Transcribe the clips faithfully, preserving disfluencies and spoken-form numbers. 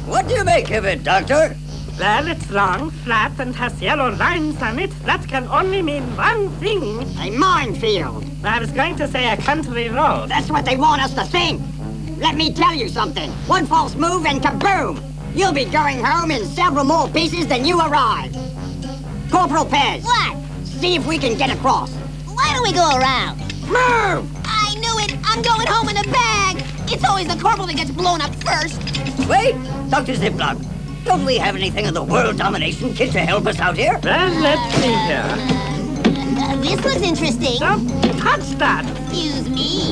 What do you make of it, Doctor? Well, it's long, flat, and has yellow lines on it. That can only mean one thing. A minefield. I was going to say a country road. That's what they want us to think. Let me tell you something. One false move and kaboom! You'll be going home in several more pieces than you arrived. Corporal Pez. What? See if we can get across. Why don't we go around? Move! I knew it! I'm going home in a bag! It's always the corporal that gets blown up first. Wait, Doctor Ziploc. Don't we have anything of the world domination kit to help us out here? Well, let's see here. Uh, this looks interesting. Don't touch that. Excuse me.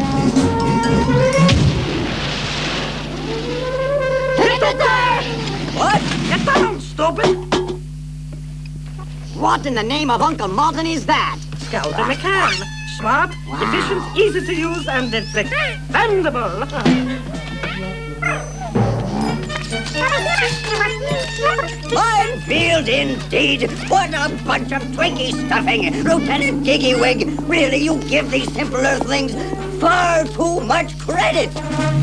Get down! What? Get down, stupid! What in the name of Uncle Martin is that? Scout in a can. Smart, efficient, easy to use, and it's expendable. Minefield indeed! What a bunch of Twinkie stuffing! Lieutenant Giggywig, really, you give these simple earthlings far too much credit!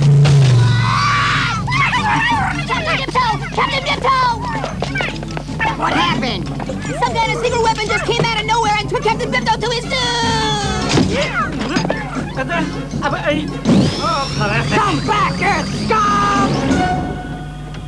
Captain Diptoe! Captain Diptoe! What happened? Some kind of secret weapon just came out of nowhere and took Captain Diptoe to his doom! Oh, Come back,